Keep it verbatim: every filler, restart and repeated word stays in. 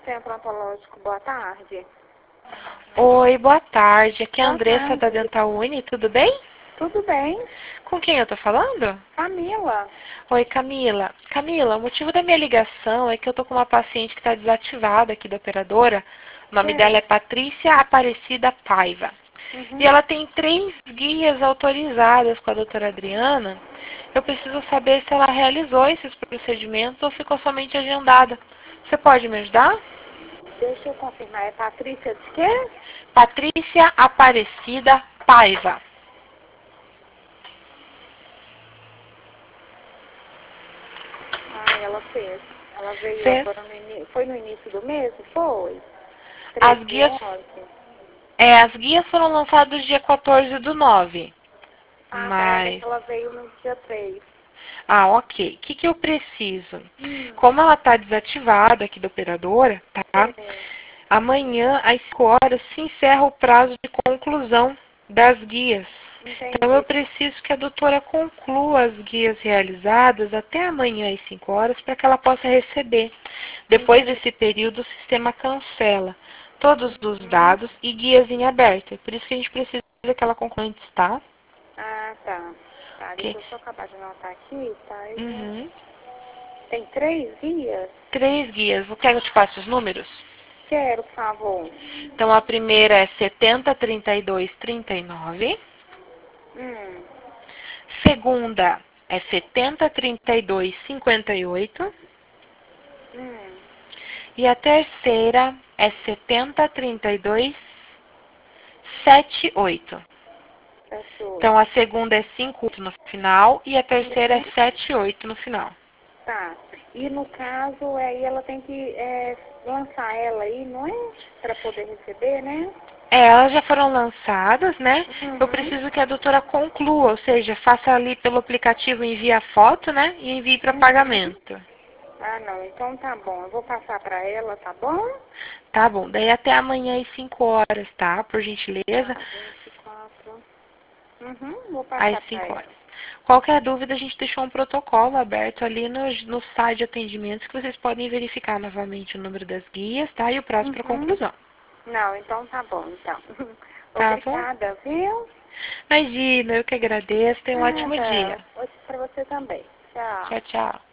Centro Odontológico, boa tarde. Oi, boa tarde. Aqui é a Boa Andressa da tarde. Dental Uni, tudo bem? Tudo bem? Com quem eu tô falando? Camila. Oi, Camila. Camila, o motivo da minha ligação é que eu tô com uma paciente que está desativada aqui da operadora. O nome Sim. dela é Patrícia Aparecida Paiva. Uhum. E ela tem três guias autorizadas com a doutora Adriana. Eu preciso saber se ela realizou esses procedimentos ou ficou somente agendada. Você pode me ajudar? Deixa eu confirmar, é Patrícia de quê? Patrícia Aparecida Paiva. Ah, ela fez. Ela veio Fez? agora no início. Foi no início do mês? Foi? As treze de guias, onze. é, as guias foram lançadas dia quatorze do nove. Ah, tá. Ela, Mas, ela veio no dia três. ah, ok. O que, que eu preciso? Hum. Como ela está desativada aqui da operadora, tá? Sim. Amanhã, às cinco horas, se encerra o prazo de conclusão das guias. Então, eu Entendi. preciso que a doutora conclua as guias realizadas até amanhã às cinco horas para que ela possa receber. Depois Entendi. desse período, o sistema cancela todos os Uhum. dados e guias em aberto. É por isso que a gente precisa que ela conclua antes, tá? Ah, tá. Tá, Ok. deixa eu só acabar de anotar aqui, tá? Uhum. Tem três dias? Três guias. Quer que eu te passe os números? Quero, por favor. Então, a primeira é setenta, trinta e dois, trinta e nove. Hum. Segunda é setenta, trinta e dois, cinquenta e oito. Hum. E a terceira é setenta, trinta e dois, setenta e oito. Sete, Então, oito. a segunda é cinco oito no final e a terceira é Uhum. sete oito no final. Tá. E no caso, aí ela tem que é, lançar ela aí, não é? Pra poder receber, né? É, elas já foram lançadas, né? Eu Uhum. preciso que a doutora conclua, ou seja, faça ali pelo aplicativo, envie a foto, né? E envie para Uhum. pagamento. Ah, não. Então tá bom. Eu vou passar pra ela, tá bom? Tá bom, daí até amanhã às cinco horas, tá? Por gentileza, Tá, vinte e quatro. Uhum. Vou às passar pra cinco horas. ela. Qualquer dúvida, a gente deixou um protocolo aberto ali no, no site de atendimentos que vocês podem verificar novamente o número das guias, tá? E o prazo para Uhum. conclusão. Não, então tá bom, então. Tá bom? Obrigada, viu? Imagina, eu que agradeço. Tenha um ótimo dia. Nada. Hoje pra você também. Tchau. Tchau, tchau.